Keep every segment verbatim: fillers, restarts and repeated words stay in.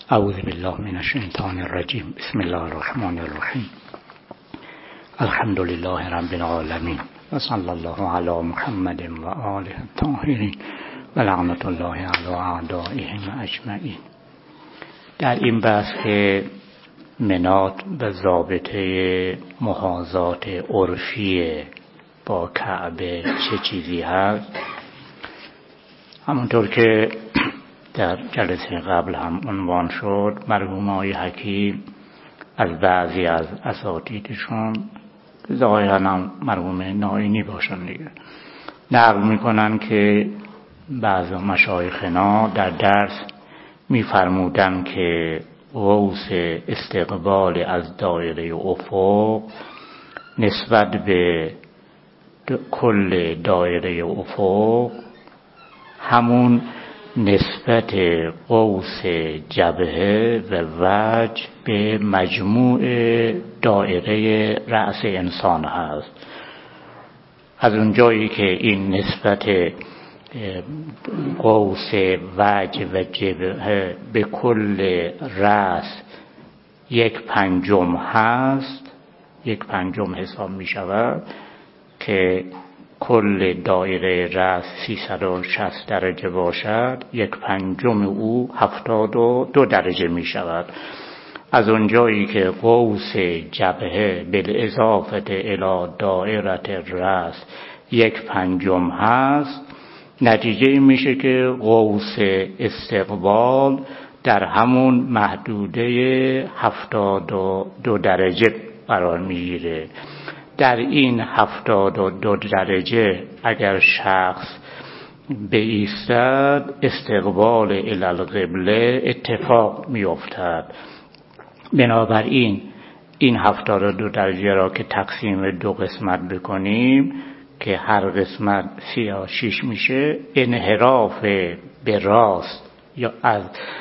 اعوذ بالله من الشیطان الرجیم. بسم الله الرحمن الرحیم. الحمد لله رب العالمین و صلی الله علی محمد و آله الطاهرین و لعنت الله علی اعدائهم اجمعین. در این بحث که منات و ضابطه محاذات عرفی با کعبه چه چیزی هست، همونطور که در جلسه قبل هم عنوان شد، مرحوم آقای حکیم از بعضی از اساتیدشون ظاهرا هم مرحوم نائینی باشن دیگه نقل میکنن که بعض مشایخنا در درس میفرمودن که قوس استقبال از دایره افق نسبت به کل دایره افق همون نسبت قوس جبهه و وجه به مجموع دایره رأس انسان هست. از اونجایی که این نسبت قوس وجه و جبهه به کل رأس یک پنجم هست، یک پنجم حساب می شود که کل دایره رأس سیصد و شصت درجه باشد، یک پنجم او هفتاد و دو درجه می شود. از اونجایی که قوس جبهه بالاضافه الی دایره رأس یک پنجم هست، نتیجه میشه که قوس استقبال در همون محدوده هفتاد و دو درجه قرار میگیره. در این هفتاد و دو درجه اگر شخص بایستد، استقبال الی القبله اتفاق میافتد. بنابراین این هفتاد و دو درجه را که تقسیم دو قسمت بکنیم که هر قسمت سی و شش میشه، انحراف به راست یا از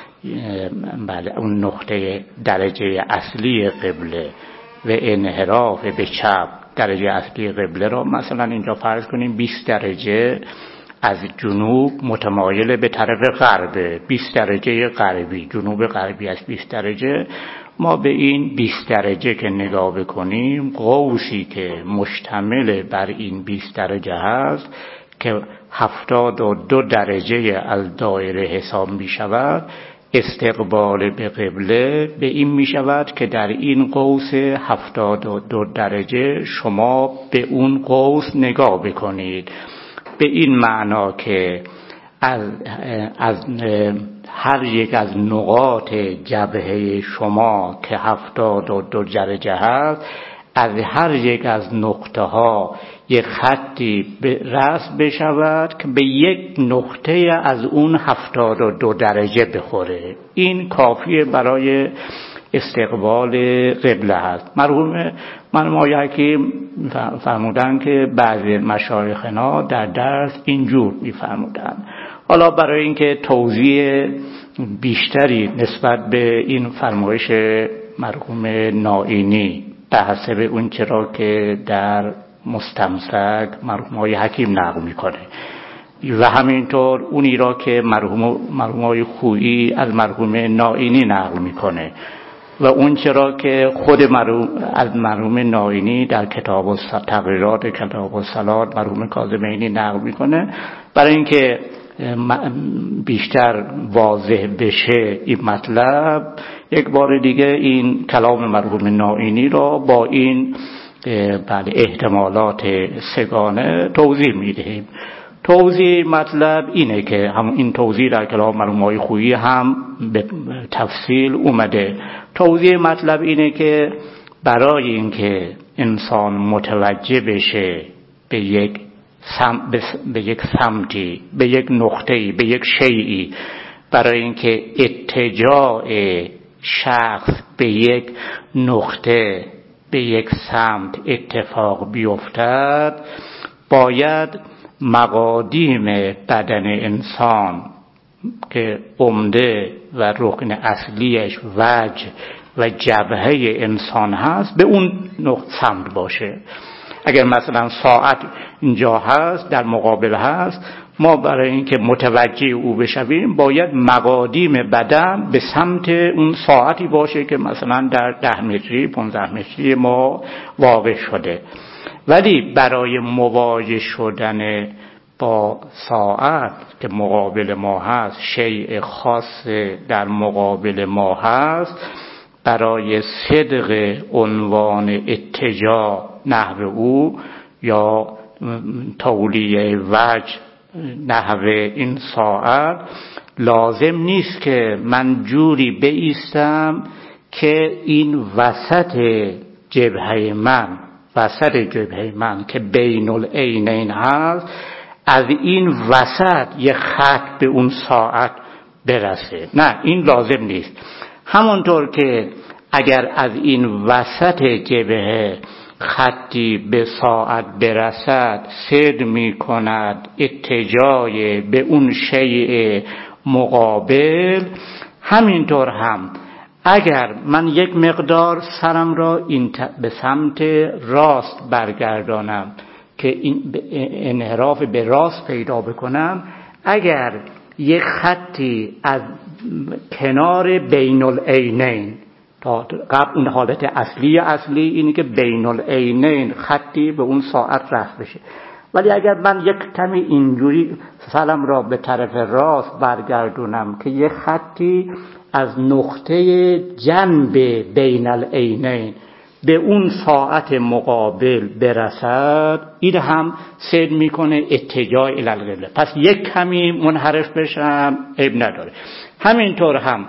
بله اون نقطه درجه اصلی قبله و انحراف به چپ درجه اصلی قبله را مثلا اینجا فرض کنیم بیست درجه از جنوب متمایل به طرف غرب، بیست درجه غربی، جنوب غربی از بیست درجه. ما به این بیست درجه که نگاه بکنیم، قوسی که مشتمل بر این بیست درجه هست که هفتاد و دو درجه از دایره حساب می شود، استقبال به قبله به این می شود که در این قوس هفتاد و دو درجه شما به اون قوس نگاه بکنید، به این معنا که از, از هر یک از نقاط جبهه شما که هفتاد و دو درجه هست، از هر یک از نقطه ها یک خطی رسم بشود که به یک نقطه از اون هفتاد و دو درجه بخوره. این کافیه برای استقبال قبله هست. مرحوم مرحوم آقای حکیم فرمودن که بعضی مشایخنا در درس اینجور میفرمودن. حالا برای اینکه توضیح بیشتری نسبت به این فرمایش مرحوم نائینی به حسب اون چرا که در مستمسک مرحوم آقای حکیم نقل میکنه و همینطور اونی را که مرحوم مرحوم آقای خویی از مرحوم نائینی نقل میکنه و اون چرا که خود مرحوم از مرحوم نائینی در کتاب تقریرات کتاب الصلات مرحوم کاظمینی نقل میکنه، برای اینکه بیشتر واضح بشه این مطلب، یک بار دیگه این کلام مرحوم نائینی را با این بله احتمالات سگانه توضیح میدهیم. توضیح مطلب اینه که هم این توضیح در کلام مرحوم آقای خویی هم به تفصیل اومده. توضیح مطلب اینه که برای اینکه انسان متوجه بشه به یک سم به یک سمتی، به یک نقطه‌ای، به یک شیئی، برای اینکه اتجاه شخص به یک نقطه، به یک سمت اتفاق بیفتد، باید مقادیم بدن انسان که عمده و رکن اصلیش وجه و جبهه انسان هست به اون نقطه سمت باشه. اگر مثلا ساعت اینجا هست در مقابل هست، ما برای اینکه متوجه او بشویم باید مقادیم بدن به سمت اون ساعتی باشه که مثلا در ده متری پانزده متری ما واقع شده. ولی برای مواجه شدن با ساعت که مقابل ما هست، شیء خاص در مقابل ما هست، برای صدق عنوان اتجاه نحو او یا تولیه وجه نحو این ساعت، لازم نیست که من جوری بایستم که این وسط جبهه من وسط جبهه من که بین العینین هست، از این وسط یه خط به اون ساعت برسه. نه، این لازم نیست. همونطور که اگر از این وسط جبهه خطی به ساعت برسد، صد می کند اتجاه به اون شیء مقابل، همینطور هم اگر من یک مقدار سرم را این به سمت راست برگردانم که این انحراف به راست پیدا بکنم، اگر یک خطی از کنار بین العینین، تا قبل اون حالت اصلی اصلی اینه که بین العینین خطی به اون ساعت رفت بشه، ولی اگر من یک کمی اینجوری سرم را به طرف راست برگردونم که یک خطی از نقطه جنب بین العینین به اون ساعت مقابل برسد، این هم صد میکنه اتجاه الی القبله. پس یک کمی منحرف بشم عیب نداره. همینطور هم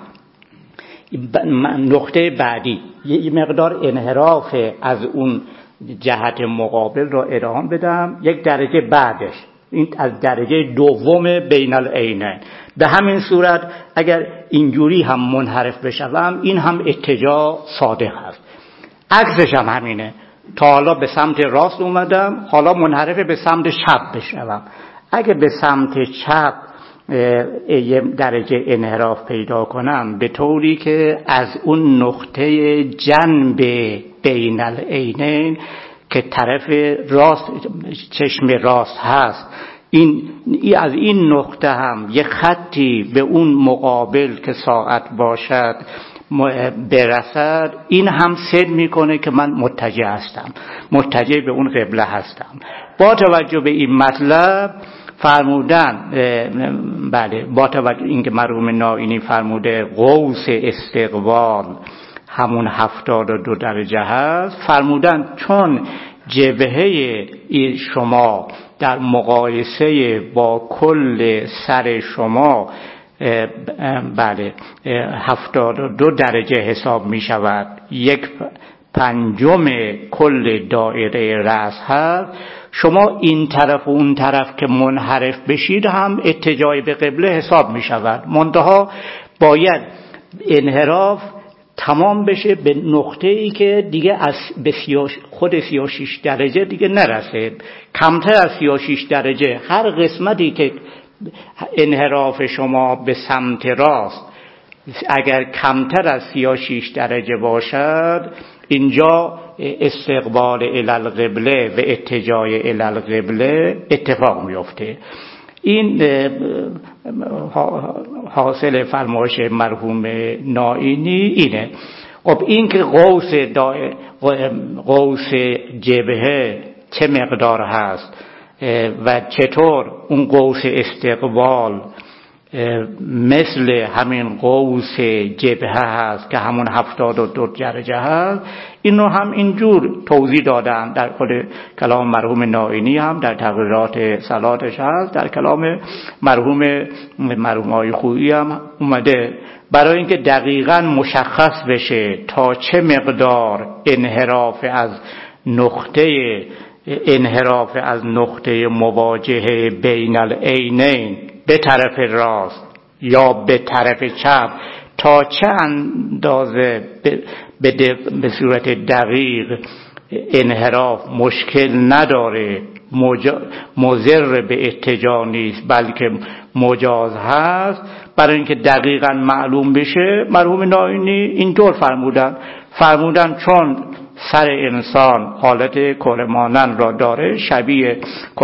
نقطه بعدی یه مقدار انحراف از اون جهت مقابل را ادامه بدم، یک درجه بعدش این از درجه دوم بین العینین. به همین صورت اگر اینجوری هم منحرف بشم، این هم اتجاه صادق هست. عکسش هم همینه، تا حالا به سمت راست اومدم، حالا منحرف به سمت چپ بشم. اگه به سمت چپ یه درجه انحراف پیدا کنم به طوری که از اون نقطه جنب بین العینین که طرف راست چشم راست هست، این از این نقطه هم یه خطی به اون مقابل که ساعت باشد برسد، این هم صد میکنه که من متجه هستم، متجه به اون قبله هستم. با توجه به این مطلب فرمودن، بله، با توجه اینکه مرحوم نائینی فرموده قوس استقبال همون هفتاد و دو درجه هست، فرمودن چون جبهه شما در مقایسه با کل سر شما بله هفتاد و دو درجه حساب می شود، یک پنجم کل دایره رأس هست، شما این طرف و اون طرف که منحرف بشید هم اتجاه به قبله حساب می شود، منتها باید انحراف تمام بشه به نقطه ای که دیگه از به خود سی و شش درجه دیگه نرسه، کمتر از سی و شش درجه. هر قسمتی که انحراف شما به سمت راست اگر کمتر از سی و شش درجه باشد، اینجا استقبال الی القبله و اتجاه الی القبله اتفاق میفته. این حاصل فرمایش مرحوم نائینی اینه. خب این که قوس قوس جبهه چه مقدار هست و چطور اون قوس استقبال مثل همین قوس جبهه هست که همون هفتاد و دو درجه هست، اینو هم اینجور توضیح دادن در خود کلام مرحوم نائینی، هم در تقریرات صلاتش هست، در کلام مرحوم مرحوم آقای خویی هم اومده، برای اینکه دقیقاً مشخص بشه تا چه مقدار انحراف از نقطه انحراف از نقطه مواجهه بین العینین به طرف راست یا به طرف چپ تا چه اندازه به, به صورت دقیق انحراف مشکل نداره، مضر به اتجاه نیست بلکه مجاز هست، برای اینکه دقیقاً معلوم بشه مرحوم نائینی اینطور فرمودن فرمودن چون سر انسان حالت کره مانند را داره، شبیه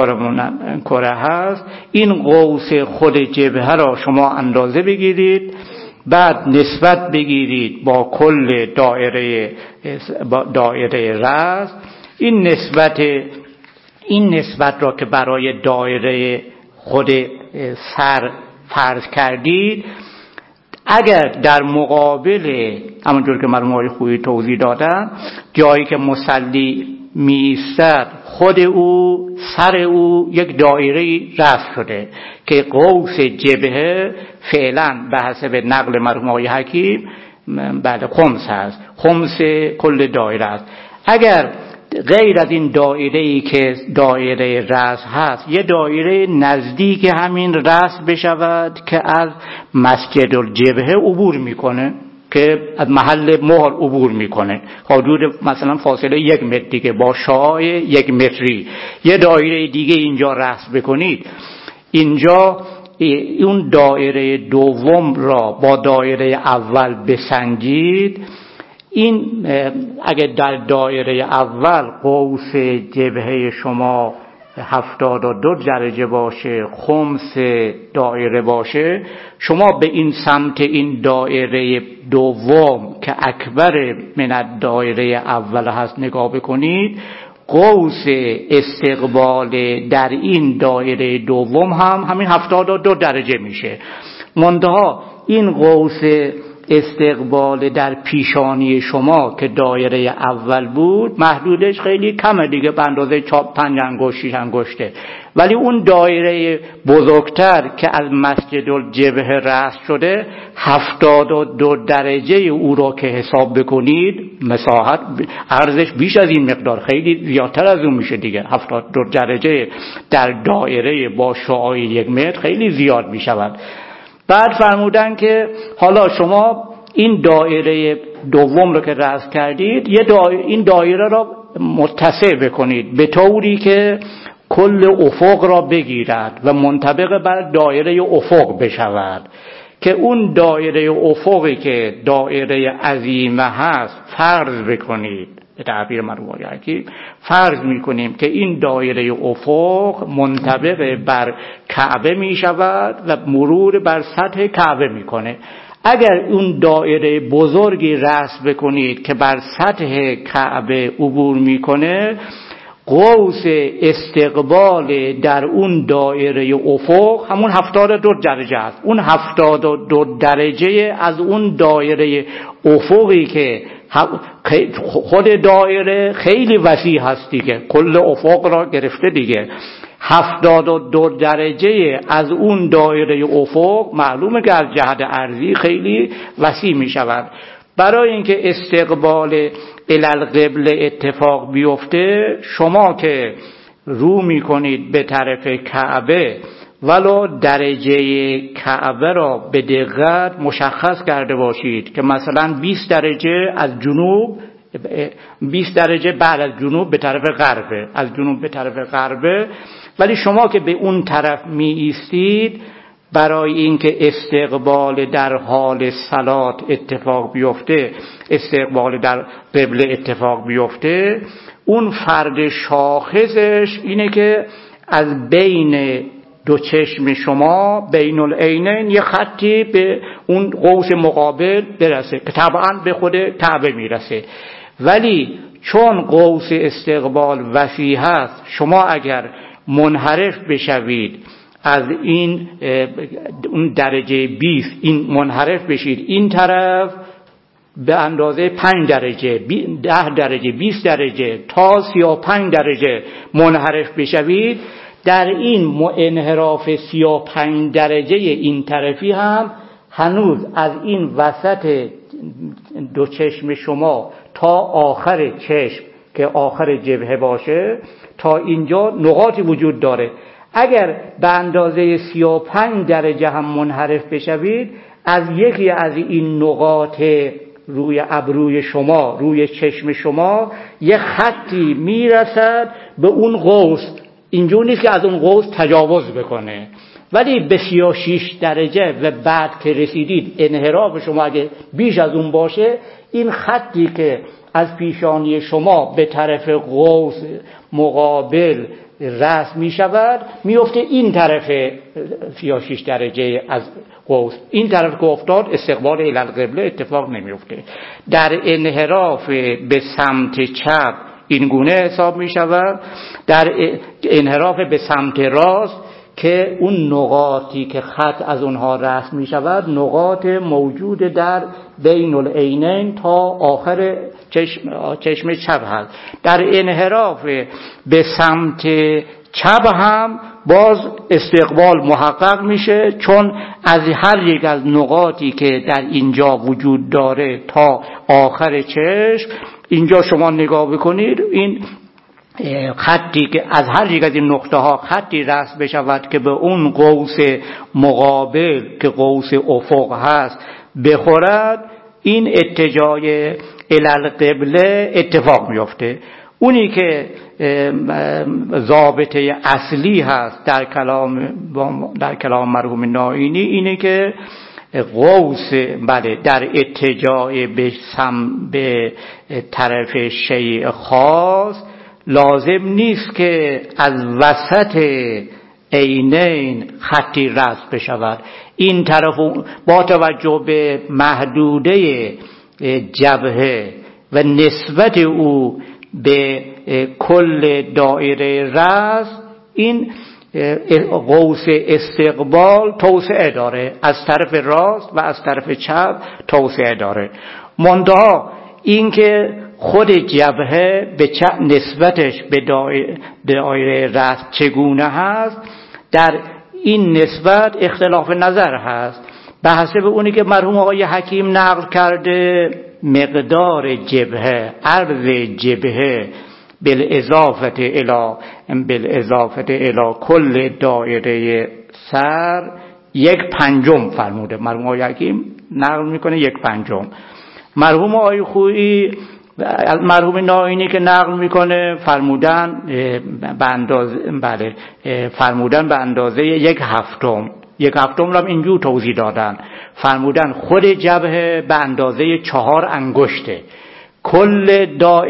کره هست. این قوس خود جبهه را شما اندازه بگیرید، بعد نسبت بگیرید با کل دایره دایره رأس. این نسبت این نسبت را که برای دایره خود سر فرض کردید، اگر در مقابل همونجور که مرحوم آقای خویی توضیح دادن، جایی که مصلی می ایستد خود او سر او یک دایره رسم شده که قوس جبهه فعلا به حسب نقل مرحوم آقای حکیم بعد خمس هست، خمس کل دایره است. اگر غیر از این دایره‌ای که دایره رأس هست یه دایره نزدیک همین رأس بشود که از مسجد الجبهه عبور میکنه، که از محل مهر عبور میکنه، حدود مثلا فاصله یک متر دیگه با شعاع یک متری یه دایره دیگه اینجا رسم بکنید، اینجا اون دایره دوم را با دایره اول بسنجید. این اگر در دایره اول قوس جبهه شما هفتاد و دو درجه باشه، خمس دایره باشه، شما به این سمت این دایره دوم که اکبر من دایره اول هست نگاه بکنید، قوس استقبال در این دایره دوم هم همین هفتاد و دو درجه میشه. منتها این قوس استقبال در پیشانی شما که دایره اول بود محدودش خیلی کمه دیگه، به اندازه پنج انگشت شش انگشته، ولی اون دایره بزرگتر که از مسجد الجبهه رأس شده هفتاد و دو درجه او را که حساب بکنید، مساحت عرضش بیش از این مقدار، خیلی زیادتر از اون میشه دیگه. هفتاد و دو درجه در دایره با شعاع یک متر خیلی زیاد میشود. بعد فرمودن که حالا شما این دایره دوم رو که رسم کردید، یه دایره این دایره را متسع بکنید به طوری که کل افق را بگیرد و منطبق بر دایره افق بشود، که اون دایره افقی که دایره عظیمه هست فرض بکنید، به تعبیر مرحوم حکیم فرض میکنیم که این دایره افق منطبق بر کعبه میشود و مرور بر سطح کعبه میکنه. اگر اون دایره بزرگی رسم بکنید که بر سطح کعبه عبور میکنه، قوس استقبال در اون دایره افق همون هفتاد و دو درجه است. اون هفتاد و دو درجه از اون دایره افقی که خود دایره خیلی وسیع هست دیگه، کل افق را گرفته دیگه، هفتاد و دو درجه از اون دایره افق معلومه که از جهت ارضی خیلی وسیع می شود. برای اینکه استقبال الالقبله اتفاق بیفته، شما که رو می کنید به طرف کعبه، ولو درجه کعبه را به دقت مشخص کرده باشید که مثلا بیست درجه از جنوب، بیست درجه بعد از جنوب به طرف غربه، از جنوب به طرف غربه، ولی شما که به اون طرف می ایستید، برای اینکه استقبال در حال صلات اتفاق بیفته، استقبال در قبله اتفاق بیفته، اون فرد شاخصش اینه که از بین دو چشم شما بین العینین یه خطی به اون قوس مقابل برسه که طبعا به خود کعبه میرسه. ولی چون قوس استقبال وسیع هست، شما اگر منحرف بشوید از این اون درجه بیست، این منحرف بشید این طرف به اندازه پنج درجه، ده درجه، بیست درجه تا سی و پنج درجه منحرف بشوید، در این انحراف سی و پنج درجه این طرفی هم هنوز از این وسط دو چشم شما تا آخر چشم که آخر جبهه باشه، تا اینجا نقاطی وجود داره. اگر به اندازه سی و پنج درجه هم منحرف بشوید، از یکی از این نقاط روی ابروی شما، روی چشم شما، یه خطی میرسد به اون قوس. اینجور نیست که از اون قوس تجاوز بکنه، ولی به سی و شش درجه و بعد که رسیدید، انحراف شما اگه بیش از اون باشه، این خطی که از پیشانی شما به طرف قوس مقابل رسم می شود، می افته این طرف سی و شش درجه از قوس، این طرف که افتاد استقبال الی القبله اتفاق نمی افته. در انحراف به سمت چپ این گونه حساب می شود. در انحراف به سمت راست که اون نقاطی که خط از اونها رسم می شود نقاط موجود در بین العینین تا آخر چشم, چشم چپ هست. در انحراف به سمت چپ هم باز استقبال محقق میشه، چون از هر یک از نقاطی که در اینجا وجود داره تا آخر چشم، اینجا شما نگاه بکنید این خطی که از هر یک از این نقطه ها خطی رسم بشود که به اون قوس مقابل که قوس افق هست بخورد، این اتجاه الی القبله اتفاق میفته. اونی که ضابطه اصلی هست در کلام در کلام مرحوم نائینی اینه که قوس بله در اتجاه به سم به طرف شیء خاص لازم نیست که از وسط عینین خطی رسم بشود. این طرف با توجه به محدوده جبهه و نسبت او به کل دایره راس، این قوس استقبال توسعه داره، از طرف راست و از طرف چپ توسعه داره. منتها این که خود جبهه به چه نسبتش به دایره راس چگونه هست، در این نسبت اختلاف نظر هست. به حسب اونی که مرحوم آقای حکیم نقل کرده، مقدار جبهه، عرض جبهه بالاضافه الی بالاضافه الی کل دایره سر یک پنجم فرموده. مرحوم آقای حکیم نقل میکنه یک پنجم. مرحوم آقای خویی مرحوم نائینی که نقل میکنه فرمودن به اندازه بله فرمودن به اندازه یک هفتم. یک هفتم رو اینجور توضیح دادن، فرمودن خود جبهه به اندازه چهار انگشته، کل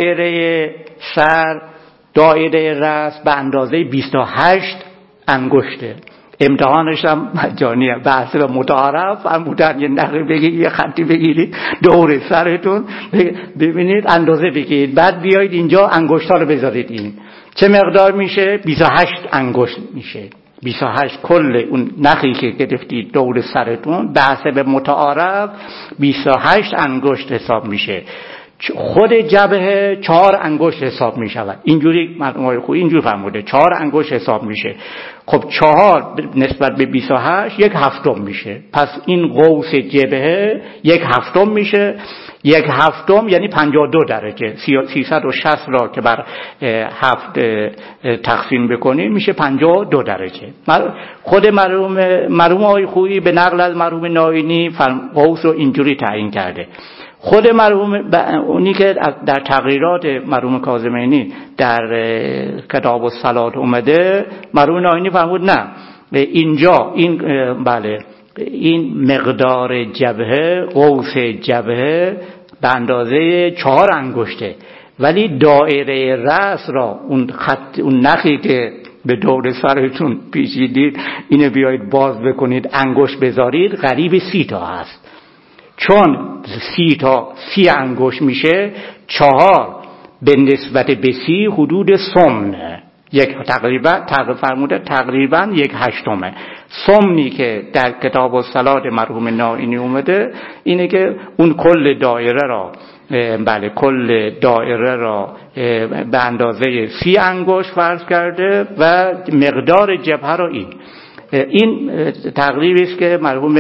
دایره سر دایره راس به اندازه بیست و هشت انگشته. امتحانش هم مجانیه، بحث به متعارف فرمودن یه نقل بگید، یه خطی بگیرید دور سرتون ببینید اندازه بگیرید، بعد بیایید اینجا انگشتا رو بذارید. این چه مقدار میشه؟ بیست و هشت انگشت میشه. بیست و هشت کل اون نخی که گرفتید دور سرتون به حسب متعارف بیست و هشت انگشت حساب میشه. خود جبهه چهار انگشت حساب می شود. اینجوری مرحوم خویی اینجوری فرموده، چهار انگشت حساب میشه. خب چهار نسبت به بیست و هشت یک هفتم میشه. پس این قوس جبهه یک هفتم میشه. یک هفتم یعنی پنجاه و دو درجه. سیصد و شصت را که بر هفت تقسیم بکنیم میشه پنجاه و دو درجه. خود مرحوم مرحوم آقای خویی به نقل از مرحوم نائینی قوس رو اینجوری تعیین کرده. خود مرحوم اونی که در تقریرات مرحوم کاظمینی در کتاب الصلات اومده، مرحوم نائینی فرمود نه، اینجا این بله این مقدار جبهه، قوس جبهه به اندازه چهار انگشته، ولی دایره راس را اون خط اون نخی که به دور سرتون پیچیدید اینو بیایید باز بکنید انگشت بذارید قریب سی تا هست. چون سی تا سی انگشت میشه، چهار به نسبت به سی حدود سمنه، یک تقریبا تقریبا فرموده تقریبا یک هشتمه. سمنی که در کتاب الصلات مرحوم نائینی اومده اینه که اون کل دایره را بله کل دایره را به اندازه سی انگشت فرض کرده و مقدار جبهه را این این تقریبی است که مرحوم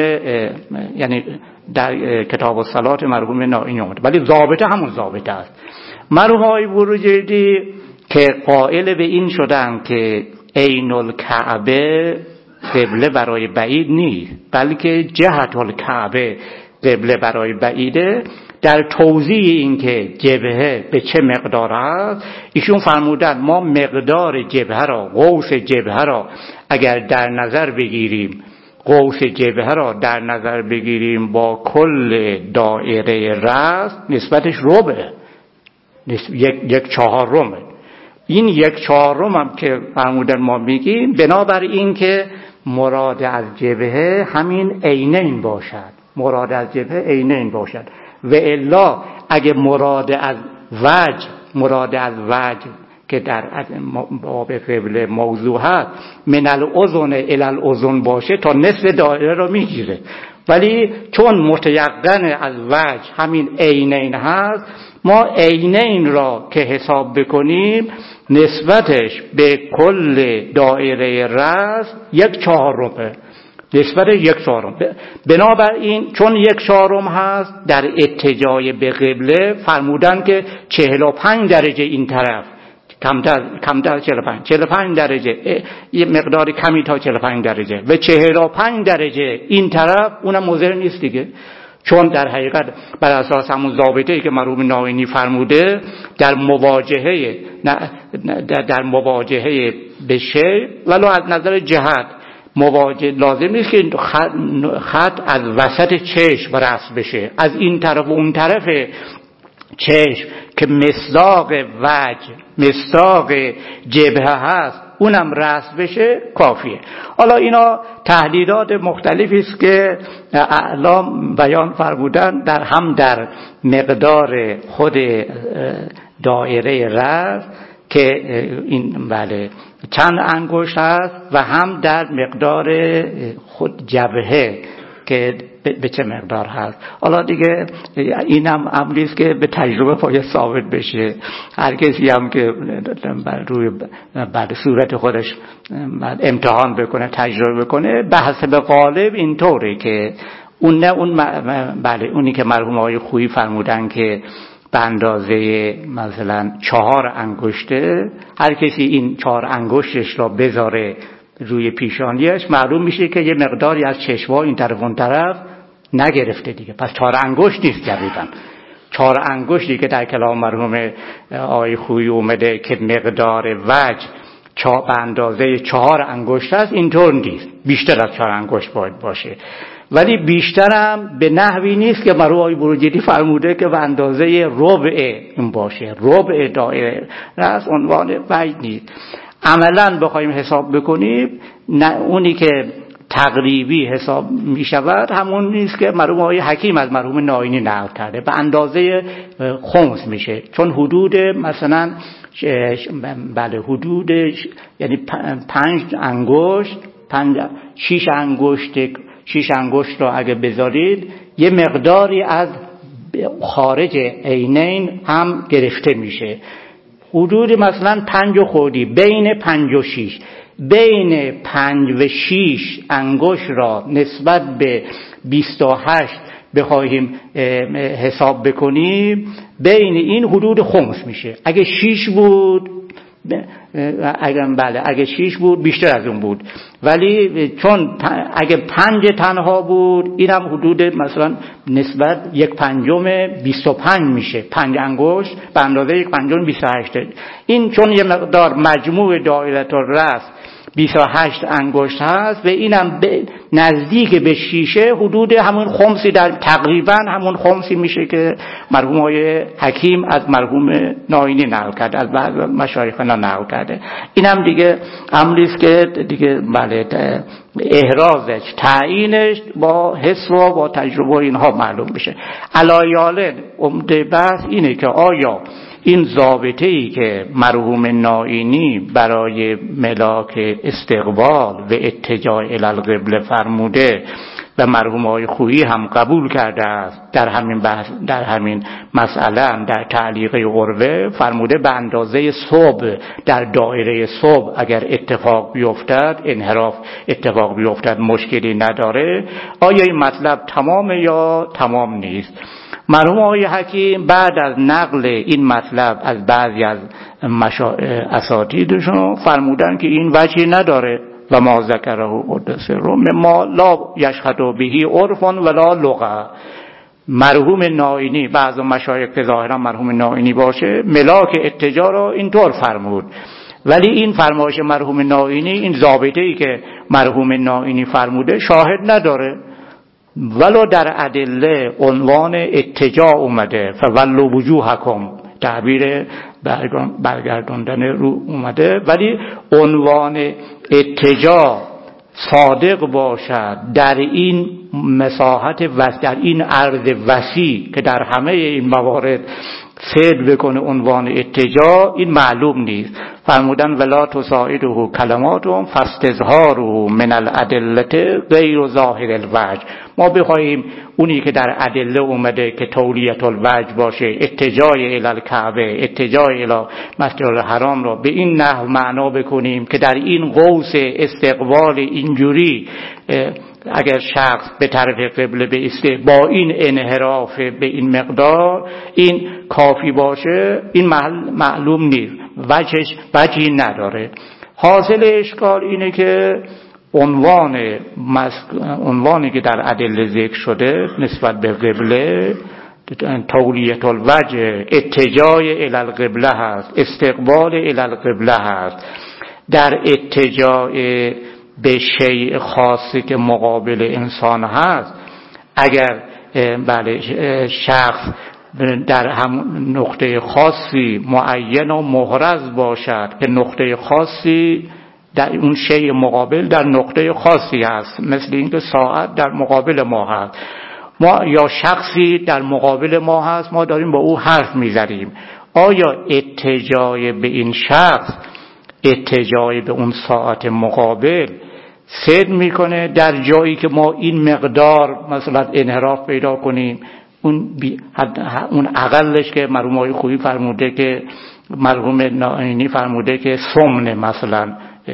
یعنی در کتاب الصلات مرحوم نائینی اومده، ولی ضابطه همون ضابطه است. مرحوم های بروجردی که قائل به این شدن که عین الکعبه قبله برای بعید نیست، بلکه جهت الکعبه قبله برای بعیده، در توضیح این که جبهه به چه مقدار است ایشون فرمودن ما مقدار جبهه را، قوس جبهه را اگر در نظر بگیریم، قوس جبهه را در نظر بگیریم با کل دایره راس، نسبتش ربع یک یک چهارم. این یک چهارم هم که فرمودن ما میگیم بنابر این که مراد از جبهه همین عینین باشد، مراد از جبهه عینین باشد. و الا اگه مراد از وجه، مراد از وجه که در باب قبله موضوع هست من الاذن الی الاذن باشه تا نصف دایره رو میگیره، ولی چون متیقن از وجه همین عینین هست، ما عینین را که حساب بکنیم نسبتش به کل دایره رأس یک چهارمه، نسبت یک چهارم. بنابراین چون یک چهارم هست در اتجاه به قبله فرمودن که چهل و پنج درجه این طرف، کمتر کمتر چهل و پنج چهل و پنج درجه، یه مقدار کمی تا چهل و پنج درجه و چهل و پنج درجه این طرف، اونم مضر نیست دیگه، چون در حقیقت بر اساس همون ضابطه‌ای که مرحوم ناینی فرموده در مواجهه در مواجهه به شی ولو از نظر جهت مواجه لازم نیست که خط, خط از وسط چشم رسم بشه، از این طرف و اون طرف چشم که مصداق وجه مصداق جبهه هست اونم رسم بشه کافیه. حالا اینا تحلیلات مختلفی است که اعلام بیان فرمودن، در هم در مقدار خود دایره رأس که این بله چند انگشت هست و هم در مقدار خود جبهه که به چه مقدار هست. حالا دیگه اینم امری است که به تجربه پای ثابت بشه. هر کسی هم که روی بعد صورت خودش امتحان بکنه تجربه بکنه به حسب غالب اینطوره که اون نه اون بله اونی که مرحوم آقای خویی فرمودن که به اندازه مثلا چهار انگشته، هر کسی این چهار انگشتش را بذاره روی پیشانیش معلوم میشه که یه مقداری از چشم‌ها این طرف اون طرف نگرفته دیگه، پس چهار انگشت نیست جریدن. چهار انگشتی که در کلام مرحوم آقای خویی اومده که مقدار وجه چهار به اندازه چهار انگشت است، اینطور نیست، بیشتر از چهار انگشت باید باشه. ولی بیشترم به نحوی نیست که مرحوم آقای بروجردی فرموده که به اندازه ربع این باشه، ربع دایره راست عنوان وجه نیست. عملاً بخوایم حساب بکنیم نه اونی که تقریبی حساب می شود همون نیست که مرحوم آقای حکیم از مرحوم ناینی نقل کرده، به اندازه خمس میشه، چون حدود مثلا بله حدود یعنی پنج انگشت پنج شش انگشت شش انگشت را اگه بذارید یه مقداری از خارج عینین هم گرفته میشه، حدود مثلا پنج و خودی بین پنج و شیش، بین پنج و شیش انگشت را نسبت به بیست و هشت بخواهیم حساب بکنیم بین این حدود خمس میشه. اگه شیش بود اگه بله اگه شیش بود بیشتر از اون بود، ولی چون اگه پنج تنها بود اینم حدود مثلا نسبت یک پنجم بیست و پنج میشه، پنج انگشت به اندازه یک پنجم بیست و هشت. این چون یه مقدار مجموع دایره الرأس بیست و هشت انگشت هست و اینم نزدیک به شیشه، حدود همون خمسی در تقریبا همون خمسی میشه که مرحوم آقای حکیم از مرحوم ناینی نقل کرده، از بعض مشایخنا نقل کرده. اینم دیگه امری است که دیگه بله احرازش تعیینش با حس و با تجربه اینها معلوم میشه. علایاله عمده بحث اینه که آیا این ضابطه‌ای که مرحوم ناینی برای ملاک استقبال و اتجاه الی القبله فرموده و مرحوم آقای خویی هم قبول کرده است در همین بحث در همین مسئله در تعلیق قروه فرموده به اندازه صبح در دایره صبح اگر اتفاق بیفتد انحراف اتفاق بیفتد مشکلی نداره. آیا این مطلب تمام یا تمام نیست؟ مرحوم آقای حکیم بعد از نقل این مطلب از بعضی از اساتیدشون فرمودن که این وجهی نداره و ما ذکره قدس رو ما لا یشهد بهی عرف ولا لغه. مرحوم ناینی بعض مشایخ که ظاهرا مرحوم ناینی باشه ملاک اتجاه رو اینطور فرمود، ولی این فرمایش مرحوم ناینی این ضابطه‌ای که مرحوم ناینی فرموده شاهد نداره، ولو در ادله عنوان اتجاه اومده فولوا وجوهکم تعبیر برگردوندن رو اومده، ولی عنوان اتجاه صادق باشد در این مساحت و در این عرض وسیع که در همه این موارد صدق بکنه عنوان اتجاه، این معلوم نیست. فرمودن ولا تساعده کلماتهم فاستظهاره من الادله غیر ظاهر الوجه. ما بخوایم اونی که در ادله اومده که تولیت الوجه باشه، اتجاه الی الکعبه، اتجاه الی مسجد الحرام را به این نحو معنا بکنیم که در این قوس استقبال اینجوری اگر شخص به طرف قبله بایسته با این انحراف به این مقدار این کافی باشه، این معلوم نیست، وجهش وجهی نداره. حاصل اشکال اینه که عنوان عنوانی که در ادله ذکر شده نسبت به قبله تولیت الوجه، اتجاه الی القبله هست، استقبال الی القبله هست. در اتجاه به شیء خاصی که مقابل انسان هست، اگر بله شخص در هم نقطه خاصی معین و محرز باشد که نقطه خاصی در اون شیء مقابل در نقطه خاصی هست، مثل اینکه ساعت در مقابل ما هست، ما یا شخصی در مقابل ما هست، ما داریم با او حرف میزنیم، آیا اتجاه به این شخص اتجاه به اون ساعت مقابل صدق میکنه در جایی که ما این مقدار مثلا انحراف پیدا کنیم؟ اون بی اون اقلش که مرحوم آقای خویی فرموده که مرحوم نائینی فرموده که سمن مثلا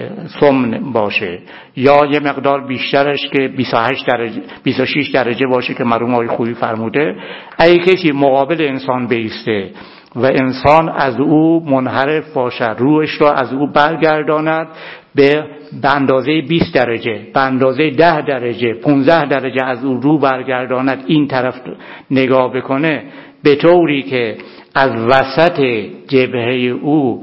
سمن باشه، یا یه مقدار بیشترش که بیست و هشت درجه بیست و شش درجه باشه که مرحوم آقای خویی فرموده. اگه کسی مقابل انسان بیسته و انسان از او منحرف باشد، روش را از او برگرداند به اندازه بیست درجه، به اندازه ده درجه، پانزده درجه از او رو برگرداند، این طرف نگاه بکنه، به طوری که از وسط جبهه او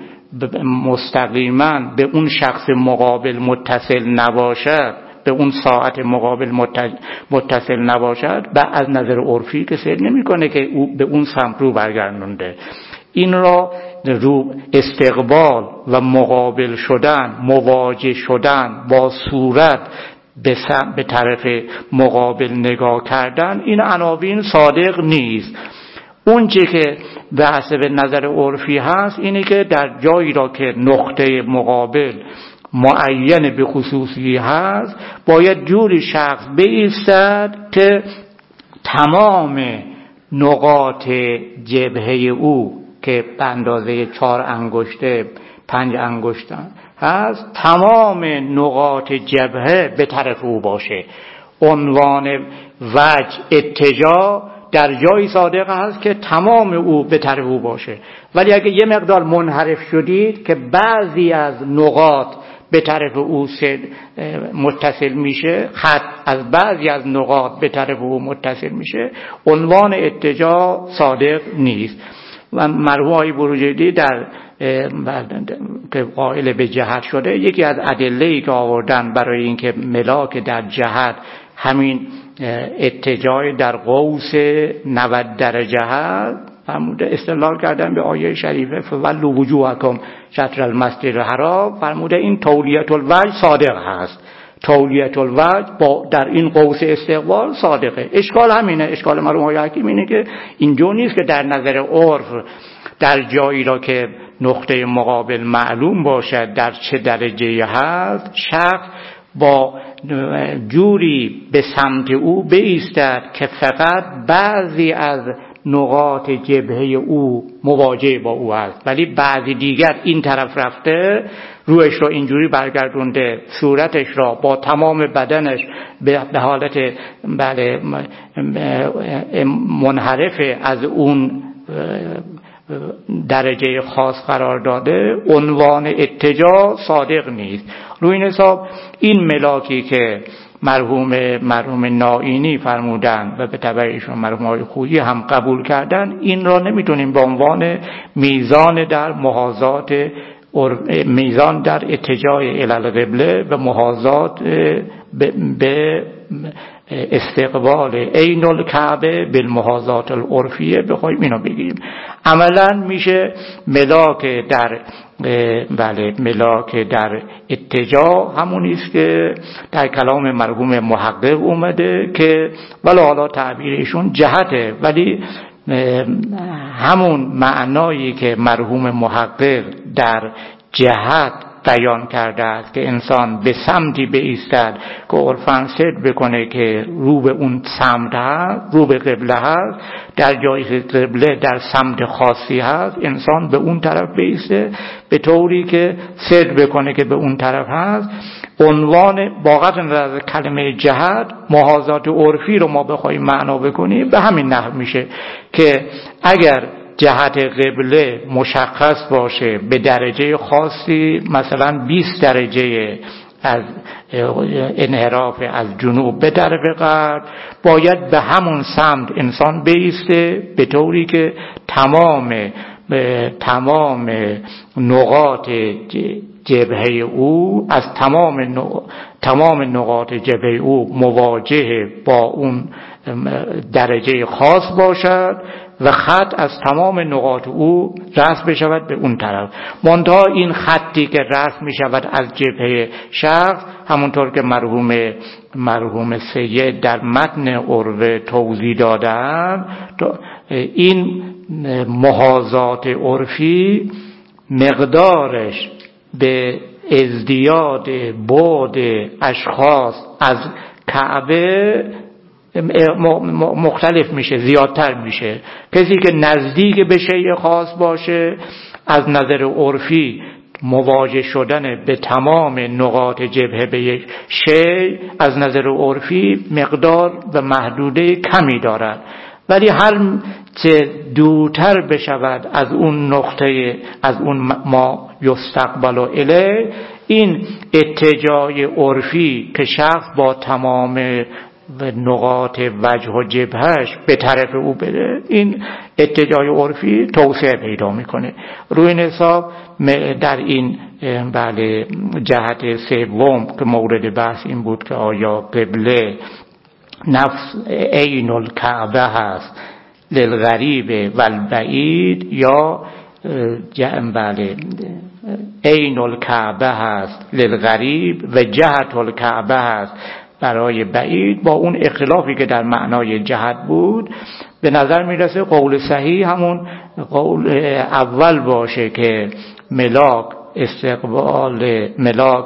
مستقیما به اون شخص مقابل متصل نباشد، به اون ساعت مقابل متصل نباشد، و از نظر عرفی که سر نمی‌کنه که او به اون سمت رو برگردونده. این را رو استقبال و مقابل شدن، مواجه شدن با صورت به, به طرف مقابل نگاه کردن، این عناوین صادق نیست. اون چه که به حسب نظر عرفی هست اینه که در جایی را که نقطه مقابل معین به خصوصی هست، باید جوری شخص بایستد که تمام نقاط جبهه او که به اندازه چهار انگشته پنج انگشته هست، تمام نقاط جبهه به طرف او باشه. عنوان وجه اتجاه در جایی صادق هست که تمام او به طرف او باشه، ولی اگه یه مقدار منحرف شدید که بعضی از نقاط به طرف او متصل میشه، خط از بعضی از نقاط به طرف او متصل میشه، عنوان اتجاه صادق نیست. و مرحوم آقای بروجردی در که قائل به جهت شده، یکی از ادله‌ای که آوردن برای اینکه ملاک در جهت همین اتجاه در قوس نود درجه هست، فرموده استدلال کردن به آیه شریفه فولوا وجوهکم شطر المسجد الحرام، فرموده این تولیت الوجه صادق هست، تولیت الوجه با در این قوس استقبال صادقه. اشکال همینه، اشکال مرحوم آقای حکیم اینه که اینجور نیست که در نظر عرف در جایی را که نقطه مقابل معلوم باشد در چه درجه هست، شخص با جوری به سمت او بایستد که فقط بعضی از نقاط جبهه او مواجه با او است، ولی بعضی دیگر این طرف رفته، روش را اینجوری برگردونده، صورتش را با تمام بدنش به حالت بله منحرف از اون درجه خاص قرار داده، عنوان اتجاه صادق نیست. روی این حساب این ملاکی که مرحوم مرحوم نائینی فرمودن و به تبع ایشون مرحوم آقای خویی هم قبول کردن، این را نمیتونیم به عنوان میزان در محاذات میزان در اتجاه الی القبله و محاذات به استقبال عین الکعبه بالمحاذات العرفیه بخوایم اینو بگیم. عملا میشه ملاک در بله ملاک در اتجاه همونی است که در کلام مرحوم محقق اومده که ولی حالا تعبیرشون جهته، ولی همون معنایی که مرحوم محقق در جهت بیان کرده است که انسان به سمتی بایستد که عرفاً صدق بکنه که رو به اون سمت هست، رو به قبله هست، در جایی که قبله در سمت خاصی هست انسان به اون طرف بایسته به طوری که صدق بکنه که به اون طرف هست. عنوان باقت از کلمه جهت محاذات عرفی رو ما بخوایم معنا بکنیم به همین نحو میشه که اگر جهت قبله مشخص باشه به درجه خاصی، مثلا بیست درجه از انحراف از جنوب به طرف غرب، باید به همون سمت انسان بایسته به طوری که تمام تمام نقاط جبهه او از تمام تمام نقاط جبهه او مواجه با اون درجه خاص باشد و خط از تمام نقاط او رسم بشود به اون طرف. منتها این خطی که رسم می شود از جبهه شرق، همونطور که مرحوم مرحوم سید در متن عروه توضیح دادن، این محاذات عرفی مقدارش به ازدیاد بعد اشخاص از کعبه مختلف میشه، زیادتر میشه. کسی که نزدیک به شیء خاص باشه از نظر عرفی مواجه شدن به تمام نقاط جبهه به یک شیء از نظر عرفی مقدار و محدوده کمی دارد، ولی هر چه دورتر بشود از اون نقطه، از اون ما یستقبل الیه، این اتجاه عرفی که شخص با تمام نقاط وجه و جبهش به طرف او بده، این اتجاه عرفی توسعه پیدا میکنه. روی این حساب در این بله جهت سوم که مورد بحث این بود که آیا قبله نفس عین الکعبه هست للغریب و البعید یا بله عین الکعبه هست للغریب و جهت الکعبه هست برای بعید، با اون اختلافی که در معنای جهت بود به نظر میرسه قول صحیح همون قول اول باشه که ملاک استقبال ملاک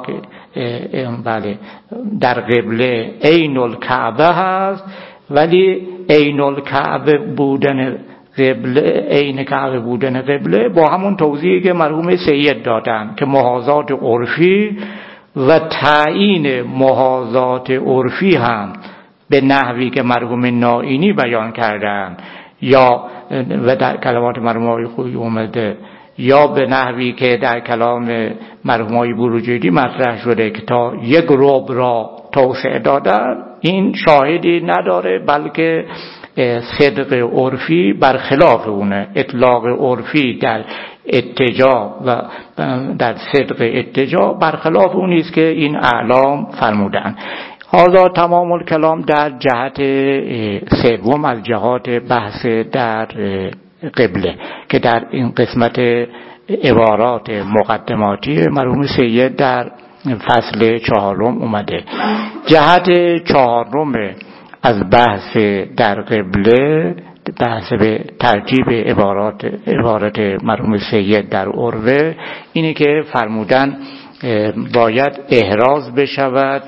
بله در قبله عین الکعبه هست، ولی عین الکعبه بودن قبله عین کعبه بودن قبله با همون توضیحی که مرحوم سید دادن که محاذات عرفی و تعیین محاذات عرفی هم به نحوی که مرحوم نائینی بیان کردن یا و در کلمات مرحوم خویی اومده یا به نحوی که در کلام مرحوم بروجردی مطرح شده که تا یک ربع را توسعه دادن، این شاهدی نداره بلکه صدق عرفی برخلاف اونه. اطلاق عرفی در اتجاه و در صدق اتجاه برخلاف اونی است که این اعلام فرمودن. حالا تمام الکلام در جهت سوم از جهات بحث در قبله که در این قسمت عبارات مقدماتی مرحوم سید در فصل چهارم اومده. جهت چهارم از بحث در قبله بحث به ترتیب عبارات عبارت مرحوم سید در عروه اینه که فرمودن باید احراز بشود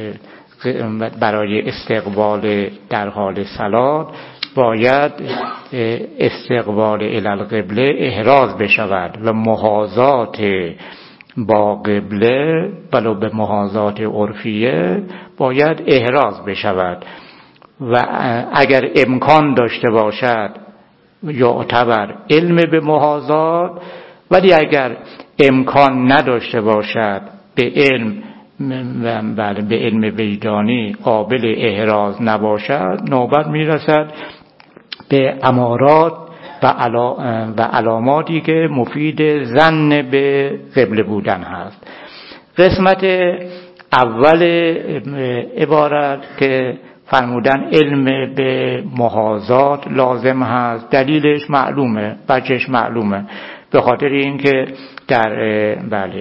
برای استقبال در حال صلات، باید استقبال الی القبله احراز بشود و محاذات با قبله ولو به محاذات عرفیه باید احراز بشود و اگر امکان داشته باشد یعتبر علم به محاذات، ولی اگر امکان نداشته باشد به علم بله به علم وجدانی قابل احراز نباشد، نوبت میرسد به امارات و, علا و علاماتی که مفید ظن به قبله بودن هست. قسمت اول عبارت که فرمودن علم به محاذات لازم هست، دلیلش معلومه، وجهش معلومه، به خاطر اینکه در بله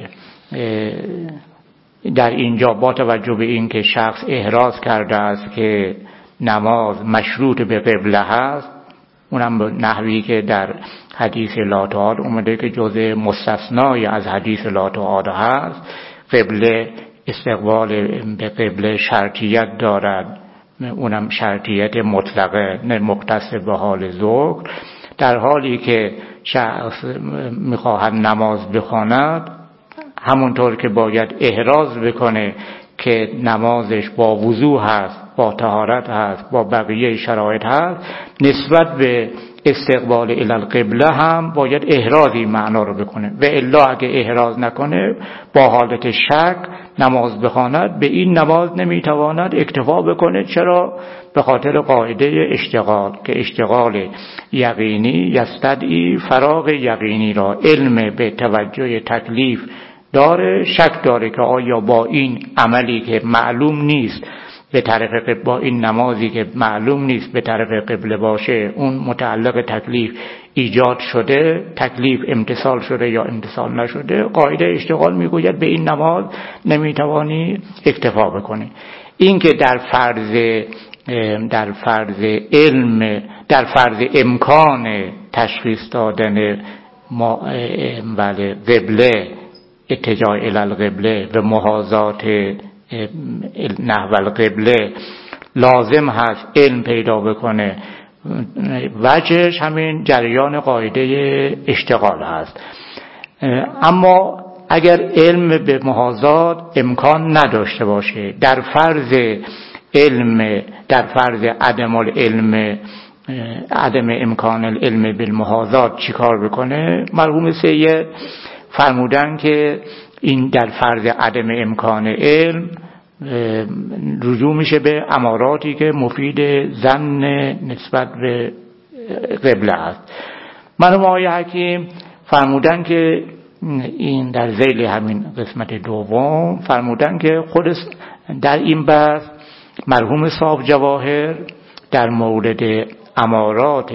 در اینجا با توجه به اینکه شخص احراز کرده است که نماز مشروط به قبله هست، اونم به نحوی که در حدیث لا تعاد اومده که جزء مستثنای از حدیث لا تعاد هست، قبله استقبال به قبله شرطیت دارد، اونم شرطیت مطلقه نه مختص به حال ذکر. در حالی که شخص میخواهد نماز بخواند، همونطور که باید احراز بکنه که نمازش با وضو هست، با طهارت هست، با بقیه شرایط هست، نسبت به استقبال الی القبله هم باید احرازی معنا رو بکنه، و الا اگه احراز نکنه با حالت شک نماز بخواند، به این نماز نمیتواند اکتفا بکنه. چرا؟ به خاطر قاعده اشتغال که اشتغال یقینی یستدعی فراغ یقینی را. علم به توجه تکلیف داره، شک داره که آیا با این عملی که معلوم نیست به طرف قبله، با این نمازی که معلوم نیست به طرف قبله باشه، اون متعلق تکلیف ایجاد شده، تکلیف امتصال شده یا امتصال نشده. قاعده اشتغال میگوید به این نماز نمیتوانی اکتفا بکنی. این که در فرض در فرض علم در فرض امکان تشخیص دادن ما بله قبله، اتجاه الی القبله و محاذات نحو القبله لازم هست علم پیدا بکنه، وجهش همین جریان قاعده اشتغال هست. اما اگر علم به محاذات امکان نداشته باشه، در فرض علم در فرض عدم العلم عدم امکان العلم بالمحاذات چیکار بکنه؟ مرحوم سید فرمودن که این در فرض عدم امکان علم رجوع میشه به اماراتی که مفید ظن نسبت به قبله است. مرحوم آقای حکیم فرمودن که این در ذیل همین قسمت دوم فرمودن که خود در این بحث مرحوم صاحب جواهر در مورد امارات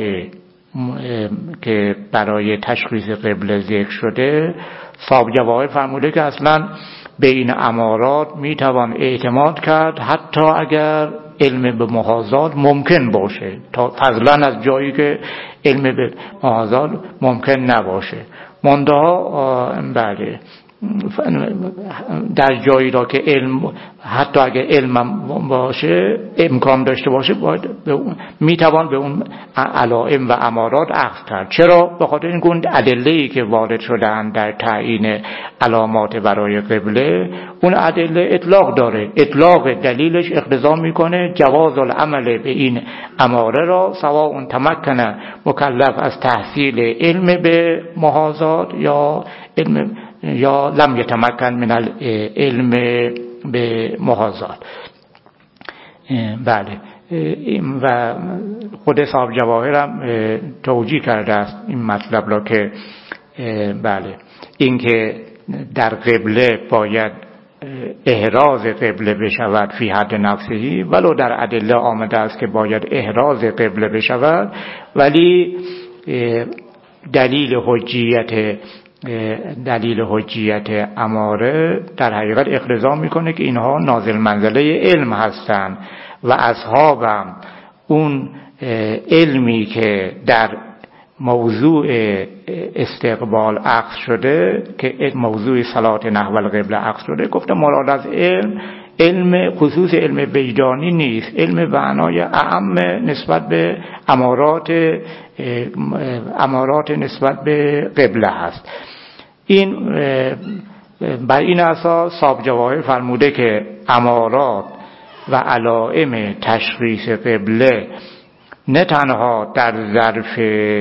که برای تشخیص قبله ذکر شده، صاحب جواهر فرموده که اصلا به این امارات میتوان اعتماد کرد حتی اگر علم به محاذات ممکن باشه، تا فضلا از جایی که علم به محاذات ممکن نباشه. منتها بله در جایی را که علم حتی اگه علم باشه امکان داشته باشه باید میتوان به اون علائم و امارات اخذ کرد. چرا؟ به خاطر این اون ادله‌ای که وارد شدن در تعیین علامات برای قبله، اون ادله اطلاق داره، اطلاق دلیلش اقتضا میکنه جواز العمل به این اماره را، سواء تمکن مکلف از تحصیل علم به محاذات یا علم یا لم یتمکن من العلم به محاذات. بله و خود صاحب جواهر هم توجیه کرده است این مطلب را که بله این که در قبله باید احراز قبله بشود فی حد نفسهی، ولو در ادله آمده است که باید احراز قبله بشود، ولی دلیل حجیت دلیل حجیت اماره در حقیقت اقتضا میکنه که اینها نازل منزله علم هستند و اصحابم اون علمی که در موضوع استقبال عقد شده که موضوع صلات نحو القبله عقد شده، گفتم مراد از علم علم خصوص علم وجدانی نیست، علم معنای اعم نسبت به امارات امارات نسبت به قبله هست. این بر این اساس صاحب جواهر فرموده که امارات و علائم تشخیص قبله نه تنها در ظرف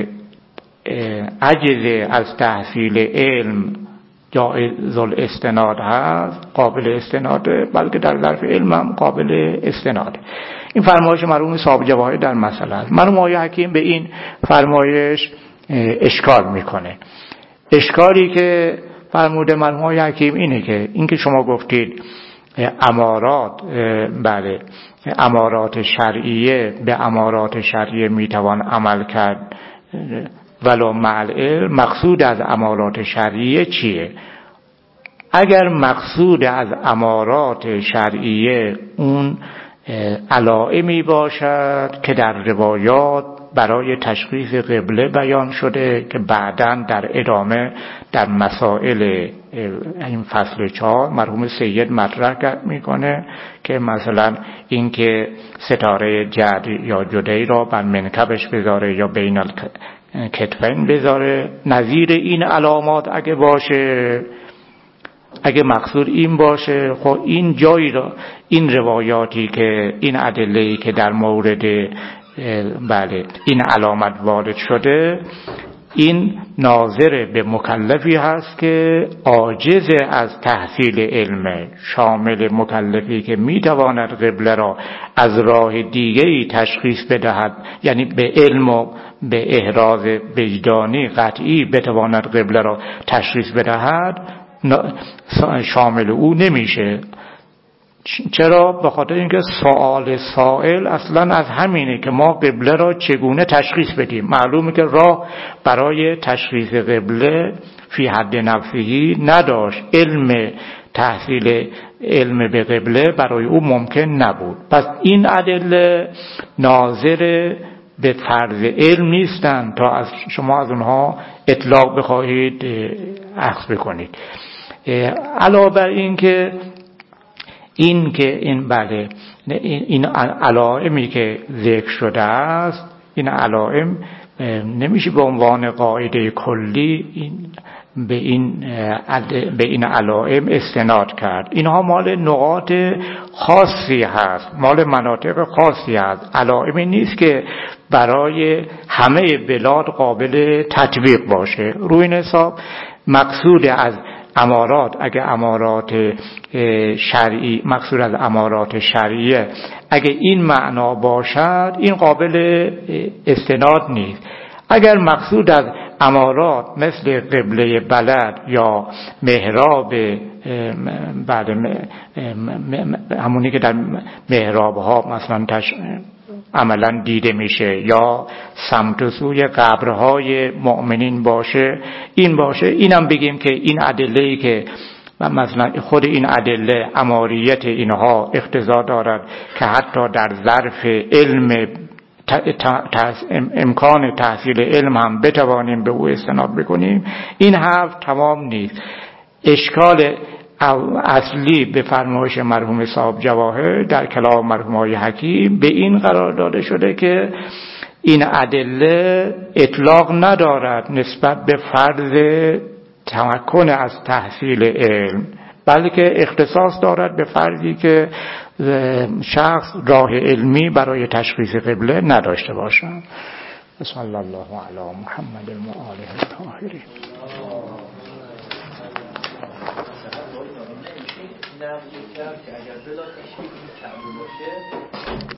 عجز از تحصیل علم جایز الاستناد هست، قابل استناده، بلکه در ظرف علم هم قابل استناده. این فرمایش مرحوم صاحب جواهر در مسئله است. مرحوم آقای حکیم به این فرمایش اشکال میکنه. اشکالی که فرموده مرحوم آقای حکیم اینه که این که شما گفتید امارات بله امارات شرعیه به امارات شرعیه میتوان عمل کرد ولو مع العلم. مقصود از امارات شرعیه چیه؟ اگر مقصود از امارات شرعیه اون علائمی باشد که در روایات برای تشخیص قبله بیان شده که بعداً در ادامه در مسائل این فصل چهار مرحوم سید مطرح میکنه که مثلا اینکه ستاره جد یا جدی را بر منکبش بذاره یا بین الکتفین بذاره، نظیر این علامات اگه باشه، اگه مقصود این باشه، خب این جایی را این روایاتی که این ادله‌ای که در مورد بله این علامت وارد شده این ناظر به مکلفی هست که عاجز از تحصیل علم، شامل مکلفی که میتواند قبله را از راه دیگری تشخیص بدهد، یعنی به علم و به احراز وجدانی قطعی بتواند قبله را تشخیص بدهد، شامل او نمیشه. چرا؟ به خاطر اینکه سوال سائل اصلا از همینه که ما قبله را چگونه تشخیص بدیم. معلومه که راه برای تشخیص قبله فی حد نفسهی نداشت، علم تحصیل علم به قبله برای او ممکن نبود. پس این ادله ناظر به فرض علم نیستن تا از شما از اونها اطلاق بخواهید اخذ بکنید. علاوه بر این که این که این بله این علائمی که ذکر شده است، این علائم نمیشه به عنوان قاعده کلی این به این به این علائم استناد کرد. اینها مال نقاط خاصی هست، مال مناطق خاصی هست. علائمی نیست که برای همه بلاد قابل تطبیق باشه. روی این حساب مقصود از امارات، اگه امارات شرعی، مقصود از امارات شرعیه اگه این معنا باشد این قابل استناد نیست. اگر مقصود از امارات مثل قبله بلد یا محراب بعد همونی که در محراب ها مثلا تش... عملا دیده میشه یا سمت و سوی قبرهای مؤمنین باشه، این باشه، اینم بگیم که این ادله‌ای که مثلا خود این ادله اماریت اینها اقتضا دارد که حتی در ظرف علم امکان تحصیل علم هم بتوانیم به او استناد بکنیم، این حرف تمام نیست. اشکال اصلی به فرمایش مرحوم صاحب جواهر در کلام مرحوم آقای حکیم به این قرار داده شده که این ادله اطلاق ندارد نسبت به فرض تمکن از تحصیل علم، بلکه اختصاص دارد به فرضی که شخص راه علمی برای تشخیص قبله نداشته باشد. صلی الله علی محمد و آله الطاهرین. نمیشه نمیشه که اگر بلا تشکیل این کعبه باشه